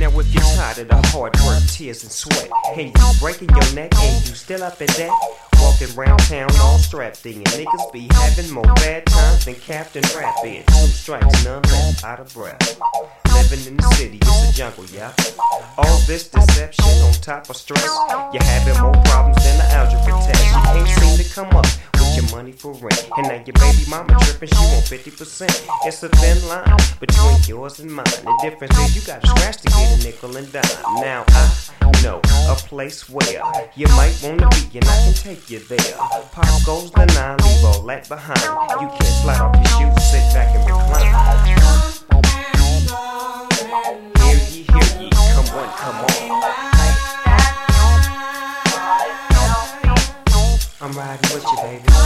Now if you're tired of the hard work, tears and sweat, and you breaking your neck and you still up in debt, walking around town all strapped in, niggas be having more bad times than Captain Rapid. 2 strikes, none left, out of breath. Living in the city, it's a jungle, yeah. All this deception on top of stress, you're having more problems than the algebra test. You can't seem to come up with your money for rent, and now your baby mama tripping, she want 50%. It's a thin line between yours and mine. The difference is you gotta scratch to get a nickel and dime. Now I know a place where you might wanna be, and I can take you there. Pop goes the 9, leave all that behind. You can slide off your shoes, sit back and recline. Hear ye, come on, come on. I'm riding with you, baby.